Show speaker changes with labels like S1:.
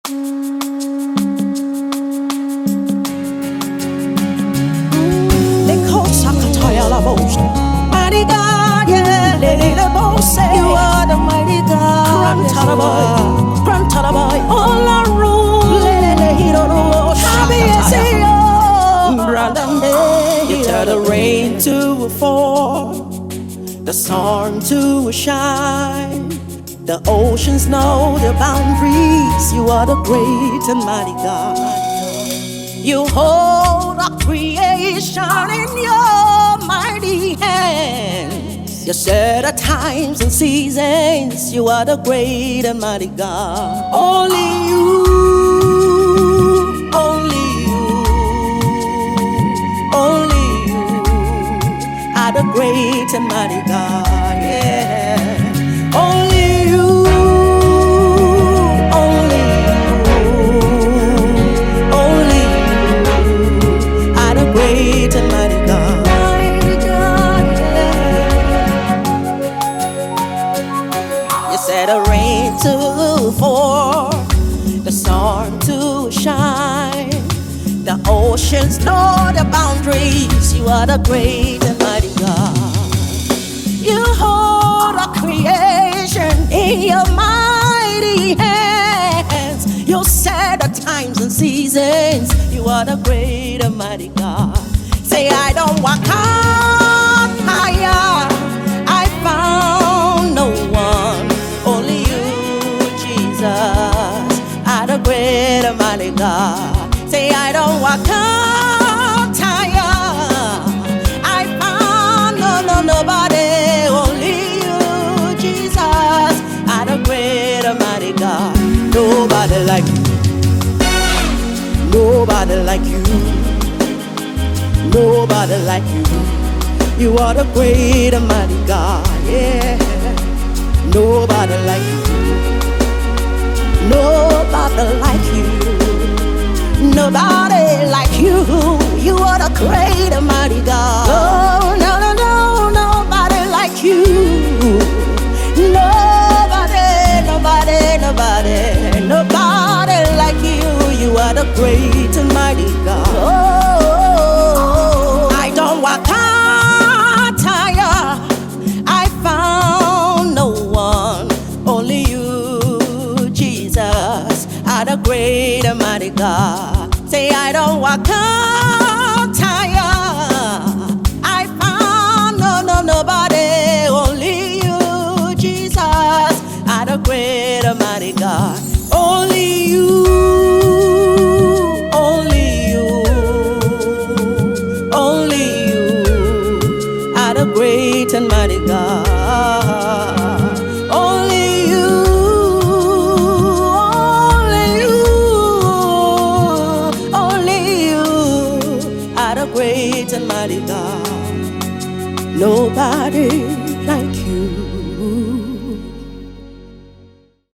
S1: Mighty God, yeah, the boss say you are the mighty God. Grantalaboy, all our rules, you tell the rain to fall, the sun to shine. The oceans know the boundaries. You are the great and mighty God. You hold our creation in your mighty hands. You set the times and seasons. You are the great and mighty God. Only you, only you, only you are the great and mighty God. Yeah, only you. The rain to fall, the sun to shine. The oceans know the boundaries. You are the great and mighty God. You hold our creation in your mighty hands. You set the times and seasons. You are the great and mighty God. Say, I don't walk on higher. I found no one. Only you, Jesus, are the great and mighty God. Say, I don't walk out tired. I found nobody. Only you, Jesus, are the great and mighty God. Nobody like you. Nobody like you. Nobody like you. You are the great and mighty God. Yeah. Nobody like you. Nobody like you. Nobody like you. You are the great and mighty God. Oh, no, no, no, nobody like you. Nobody, nobody, nobody, nobody like you. You are the great and mighty God. Oh, I don't walk out tired. I found no one. Only you, Jesus, are the great and mighty God. Say, I don't walk out tired. I found nobody. Only you, Jesus, are the great and mighty God. Only you, only you, only you are the great and mighty God. Only you, only you, only you are the great and mighty God. Nobody like you.